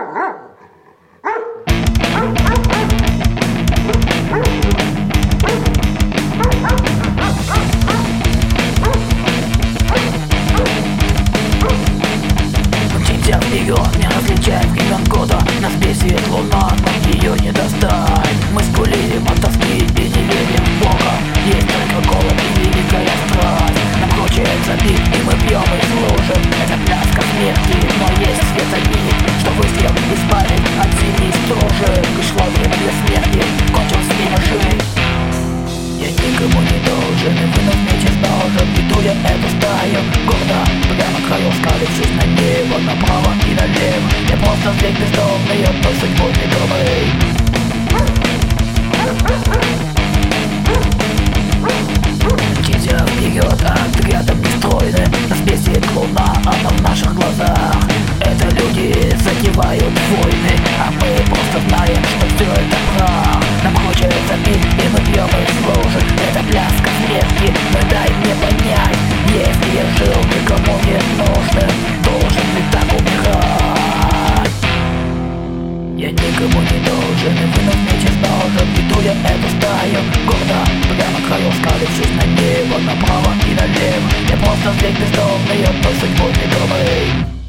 Вперед, не различает времен года. Нас бесит луна, но ее не достать. Мы скулим от тоски и не верим в Бога. Есть только голод и великая страсть. Нам хочется пить, и мы пьем и служим. Это пляска смерти, но есть световик, что выстрел избавит от зимней стружи. Пришло время для смерти, кончился время жизни. Я никому не должен, и вынув меч из ножен, иду я эту стаю гордо, прямо к краю, скалившись на небо, направо и налево. Я просто зверь бездомный, одной судьбой ведомый. Мчите вперед, отрядом нестройны. Нас бесит луна, она в наших глазах. Это люди затевают войны, а мы просто знаем, что все это прах. Нам хочется пить, и мы пьем и служим. Это пляска смерти, но дай мне понять, если я жил никому не нужным, должен ли так умирать? Я никому не должен, и вынув меч из ножен, иду я эту стаю гордо, прямо к краю, скалившись на небо, направо и налево. Я просто зверь бездомный, одной судьбой ведомый.